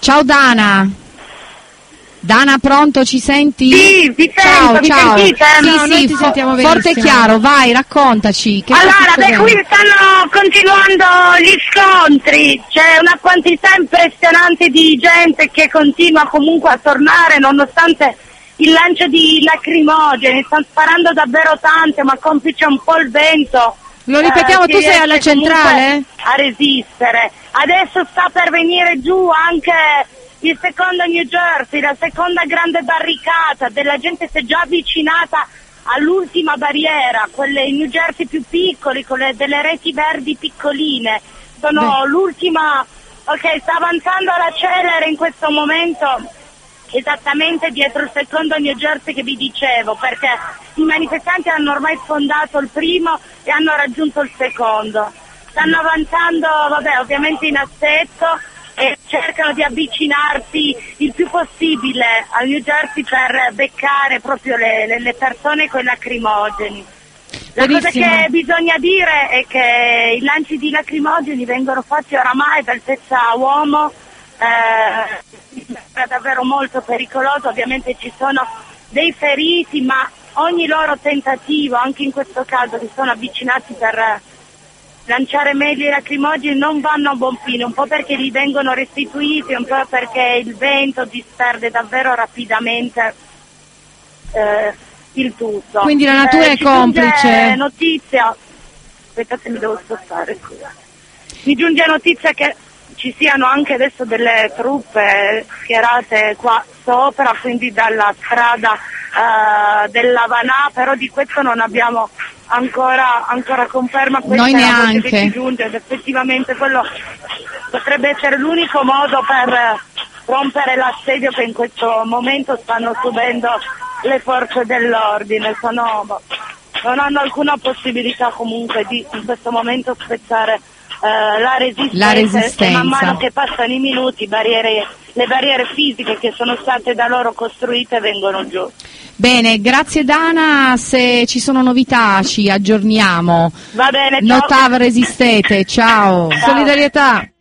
Ciao Dana. Dana, pronto, ci senti? Sì, ti sento, mi sentite? Sì, ti sentiamo forte e benissimo. chiaro, vai, raccontaci. Che Allora, qui stanno continuando gli scontri, c'è una quantità impressionante di gente che continua comunque a tornare nonostante il lancio di lacrimogeni, stanno sparando davvero tante, ma complice un po' il vento. Lo ripetiamo, tu sei alla centrale? A resistere. Adesso sta per venire giù anche il secondo New Jersey, la seconda grande barricata, della gente si è già avvicinata all'ultima barriera, quelle in New Jersey più piccoli, con delle reti verdi piccoline. Sono l'ultima, ok, sta avanzando alla celere in questo momento, esattamente dietro il secondo New Jersey che vi dicevo, perché i manifestanti hanno ormai sfondato il primo e hanno raggiunto il secondo. Stanno avanzando, ovviamente in assetto, e cercano di avvicinarsi il più possibile al New Jersey per beccare proprio le persone con i lacrimogeni. La cosa che bisogna dire è che i lanci di lacrimogeni vengono fatti oramai per altezza uomo, è davvero molto pericoloso, ovviamente ci sono dei feriti, ma ogni loro tentativo, anche in questo caso si sono avvicinati per lanciare meglio i lacrimogeni, non vanno a buon fine, un po' perché gli vengono restituiti, un po' perché il vento disperde davvero rapidamente il tutto. Quindi la natura è complice. Notizia, aspettate, mi devo spostare, scusa. Mi giunge notizia che ci siano anche adesso delle truppe schierate qua sopra, quindi dalla strada dell'Havana, però di questo non abbiamo ancora conferma. Questa Noi neanche. Che ci giunge, ed effettivamente quello potrebbe essere l'unico modo per rompere l'assedio che in questo momento stanno subendo le forze dell'ordine. Non hanno alcuna possibilità comunque di in questo momento spezzare la resistenza. E man mano che passano i minuti le barriere fisiche che sono state da loro costruite vengono giù. Bene, grazie Dana, se ci sono novità ci aggiorniamo. Va bene, ciao. Notav resistete, ciao. Ciao. Solidarietà.